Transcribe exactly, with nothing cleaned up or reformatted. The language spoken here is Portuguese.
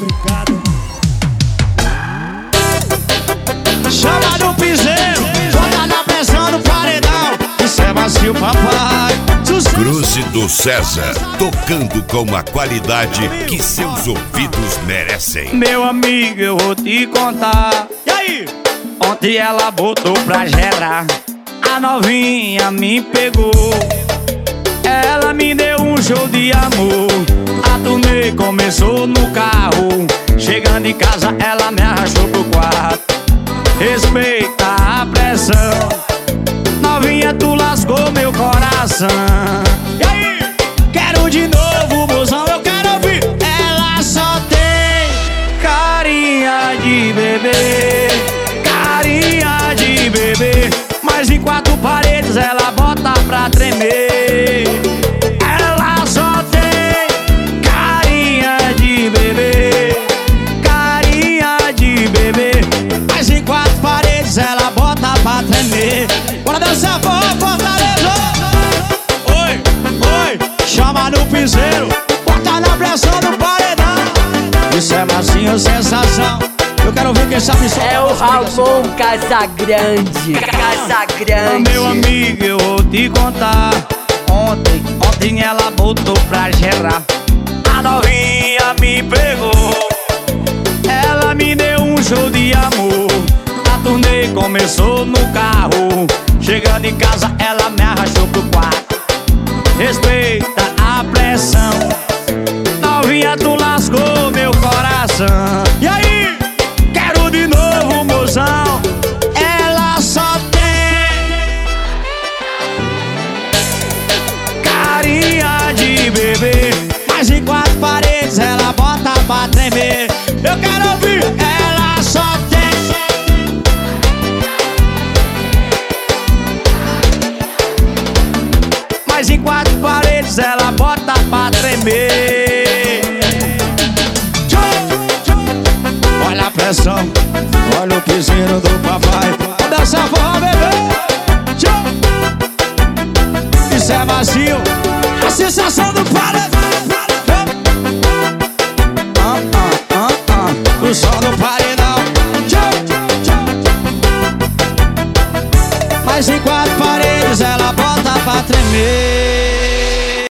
complicado. Chama no piseiro, bota na pressão no paredão. Isso é macio, papai. Cruze do César, tocando com a qualidade que seus ouvidos merecem. Meu amigo, eu vou te contar. E aí? Ontem ela botou pra gerar, a novinha me pegou. Ela me deu um show de amor. A turnê começou no carro. Chegando em casa ela me arrastou pro quarto. Respeita a pressão, novinha, tu lascou meu coração. E aí? Quero de novo, mozão, eu quero ouvir. Ela só tem carinha de bebê, carinha de bebê, mas em quatro paredes ela bota pra tremer. Ela só tem carinha de bebê, carinha de bebê, mas em quatro paredes ela bota pra tremer. Bora dançar, forró, Fortaleza! Oi, oi, chama no piseiro, bota na pressão do paredão. Isso é macio, sensação. Eu quero ver quem sabe só. É o Ramon Casagrande. Casagrande. Meu amigo, eu vou te contar. Ontem, ontem ela botou pra gerar, a novinha me pegou. Ela me deu um show de amor. A turnê começou no carro. Chegando em casa ela me arrastou pro quarto. Respeita a pressão, novinha, tu lascou meu coração. E aí? Quero de novo, mozão. Ela só tem carinha de bebê, mas em quatro paredes ela bota pra tremer. Eu quero ouvir. Ela só tem, mas em quatro paredes ela bota pra tremer. Olha a pressão, olha o piseiro do papai. Vou dançar forró, bebê. Isso é macio, a sensação do paredão. Ah, ah, ah, ah. O som do paredão. Mas em quatro paredes ela bota pra tremer.